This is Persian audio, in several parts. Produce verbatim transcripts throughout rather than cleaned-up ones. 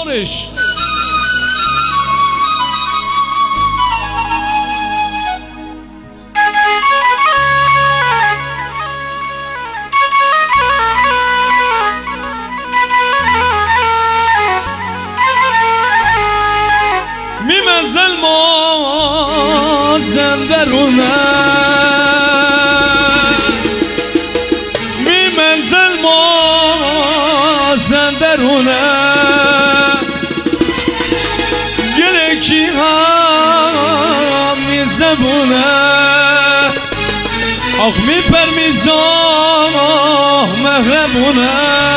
بارش می منزل ما زندرونه می منزل ما زندرونه گله کی هم می زبونه آخ می پر میزان مهربونه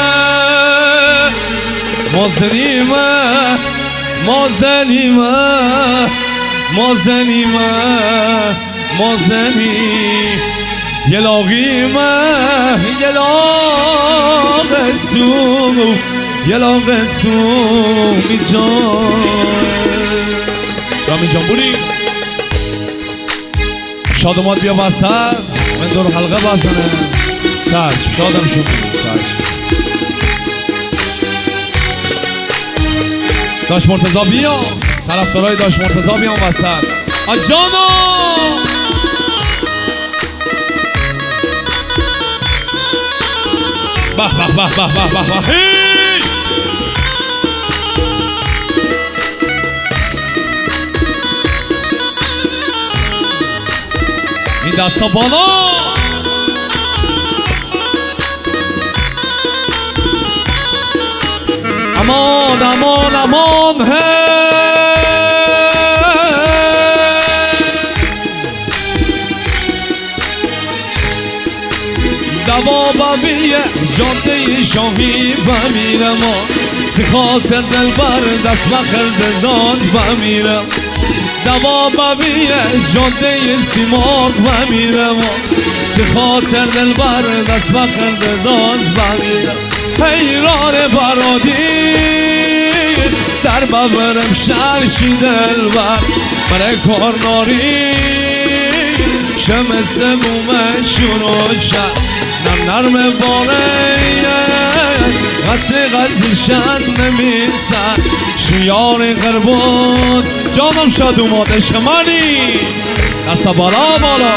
ما زنیمه ما زنیمه ما زنیمه ما زنی یه لاغیمه یه لاغ سو یه لاغ سو می جان رامی جان بوری شادمات بیا وسط من دور حلقه بزنه چشم شادم شو چشم داش مرتضی بیا طرفدارای داش مرتضی بیان وسط آجانا به به به به به به به این دستا بالا امان امان امان دوا ببیه جاده شاهی بمیرم سی خاطر دل بر دست بخرد داز بمیرم دوا ببیه جاده سیمارد بمیرم سی خاطر دل بر دست بخرد داز بمیرم حیران برادی در ببرم شرشی دل بر برای کار ناری شمس بومه شروع شد نرم نرم باره قطع غزل شد نمیسن شیار غربون جانم شد اومد عشق منی دست بالا بالا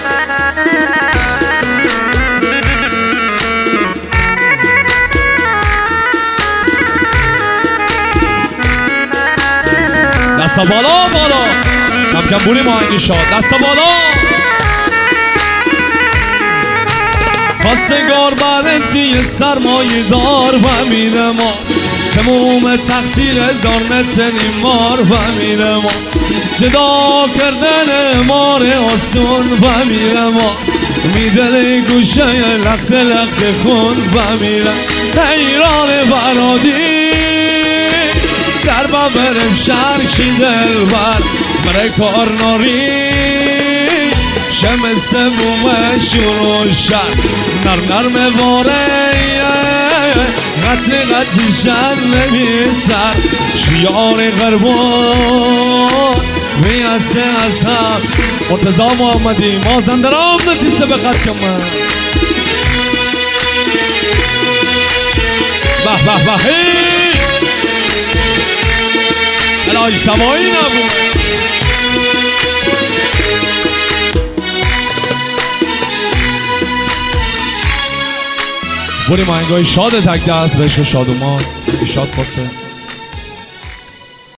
دست بالا بالا کم کم بوری ماهنگی شد دست بالا خواستگار برسی سرمایه دار و میره ما سموم تقصیر دار نتنی مار و میره ما جدا کردن مار آسون و میره ما میدل گوشه لخت لخت خون و میره حیران برادی در ببرم شرشی دل بر برای کار ناری شمس بومه شروع شد نرم نرم باره قطع قطع شد نمیسر شیار غربان میاسه از هم مرتضی محمدی مازندران نتیسته به قد کمه به به به الهی سوایی نبود بوری ماهنگای شاد تک دست به عشق شادومان شاد پاسه